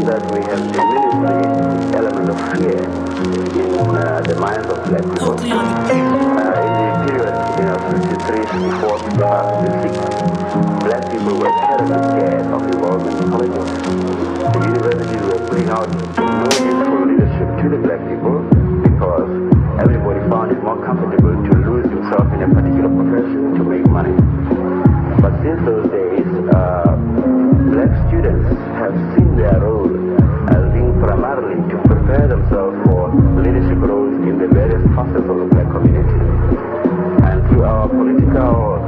that we have diminished the element of fear in the minds of black people. In the period, 53, 54, 56, black people were terribly scared of involvement in politics. The universities were putting out no useful leadership to the black people because everybody found it more comfortable to lose himself in a particular profession to make money. But since those days, black students have seen their role as being primarily to prepare themselves for leadership roles in the various facets of the black community. And through our political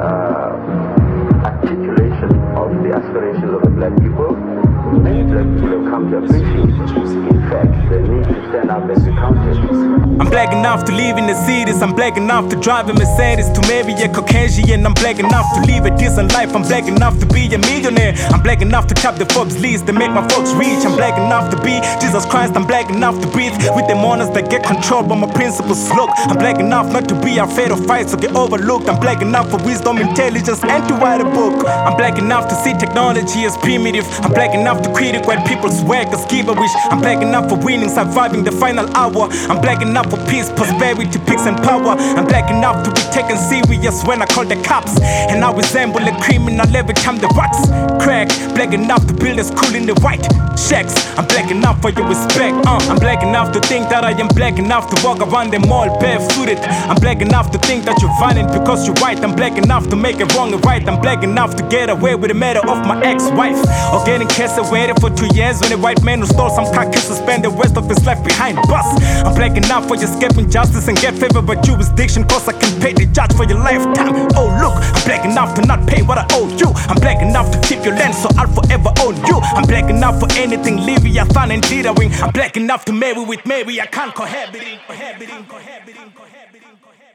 articulation of the aspirations of the black people, many black people have come to appreciate, in fact, the need to stand up and be counted. I'm black enough to live in the cities. I'm black enough to drive a Mercedes, to marry a Caucasian. I'm black enough to live a decent life. I'm black enough to be a millionaire. I'm black enough to top the Forbes list and make my folks rich. I'm black enough to be Jesus Christ. I'm black enough to breathe with the monsters that get controlled by my principles. Look, I'm black enough not to be afraid of fights or get overlooked. I'm black enough for wisdom, intelligence, and to write a book. I'm black enough to see technology as primitive. I'm black enough to critic white people's work as give a wish. I'm black enough for winning, surviving the final hour. I'm black enough for peace, prosperity, peace and power. I'm black enough to be taken serious when I call the cops. And I resemble a criminal every time the rocks crack. Black enough to build a school in the white shacks. I'm black enough for your respect. I'm black enough to think that I am black enough to walk around the mall barefooted. I'm black enough to think that you're violent because you're white. I'm black enough to make it wrong and right. I'm black enough to get away with the matter of my ex-wife, or getting incarcerated for 2 years when a white man who stole some car can spend the rest of his life behind bars. I'm black enough for escaping justice and get favor by jurisdiction, cause I can pay the judge for your lifetime. Oh look, I'm black enough to not pay what I owe you. I'm black enough to keep your land, so I'll forever own you. I'm black enough for anything, Leviathan and dithering. I'm black enough to marry with Mary. I can't cohabiting.